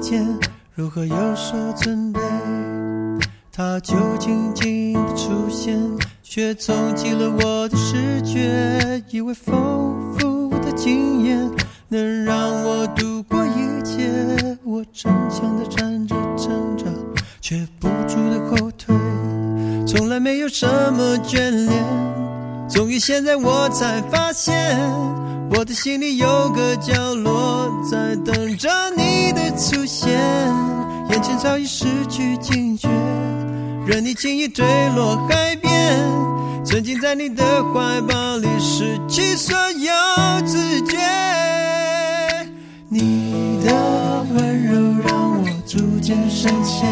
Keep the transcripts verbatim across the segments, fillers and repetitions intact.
间，如何有所准备？它就静静的出现，却冲击了我的视觉，以为丰富的经验能让我度过一切，我逞强的站着挣扎，却不住的后退，从来没有什么眷恋，终于现在我才发现，我的心里有个角落在等着你的出现，眼前早已失去警觉，任你轻易坠落海边，沉浸在你的怀抱里，失去所有知觉。你的温柔让我逐渐深陷，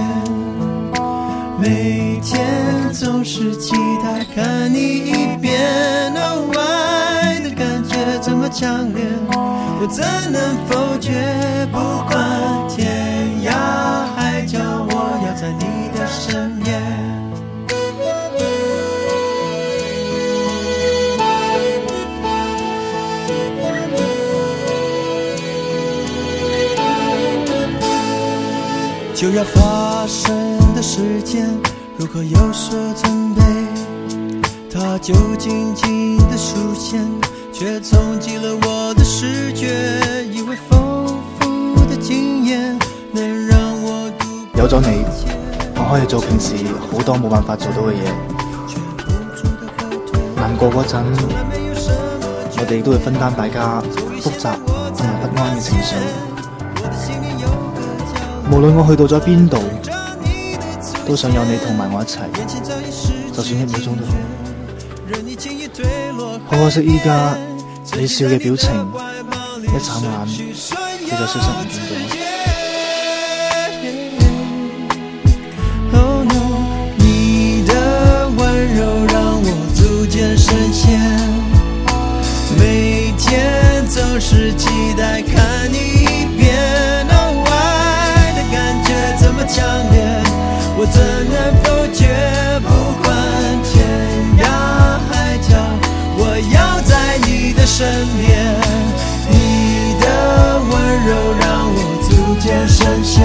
每天总是期待看你一遍，哦，爱的感觉这么强烈，我怎能否决？不管天涯海角，我要在你的身边。就要发生的时间，如何有所准备？它就静静的出现，却冲击了我的视覺，以為豐富的經驗能讓我度過。 有咗你，我可以做平時好多冇辦法做到嘅嘢。難過嗰陣，我哋都會分擔大家複雜同埋不安嘅情緒。無論我去到咗邊度，都想有你同埋我一齊，就算一秒鐘都好。好可惜依家你笑嘅表情，一眨眼你就消失唔見咗。 Oh no， 你的温柔讓我逐漸深陷，每天總是期待看你一遍，哦，愛的感覺這麼強烈，我怎能否決？不管天涯海角，我要在你的身邊，你的温柔讓我逐漸深陷，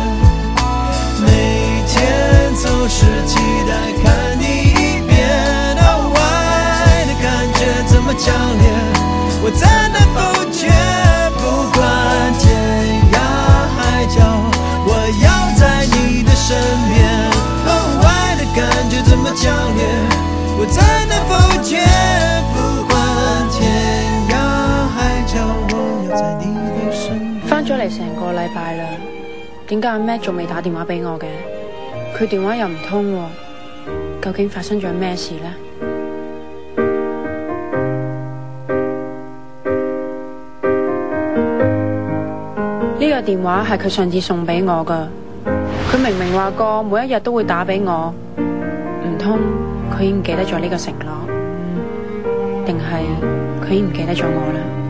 每天總是期待看你一遍，哦，愛的感覺這麼強烈，我怎能否決？不管天涯海角，我要在你的身邊，哦，愛的感覺這麼強烈，我怎能否決？不管天涯海角，我要在你的身邊。 返咗嚟成個禮拜啦，點解阿 Matt 仲未打電話俾我嘅？佢電話又唔通喎，究竟發生咗咩事呢？呢個電話係佢上次送俾我噶，佢明明話過每一日都會打俾我，唔通佢已經記得咗呢個承諾，定係佢已經唔記得咗我啦？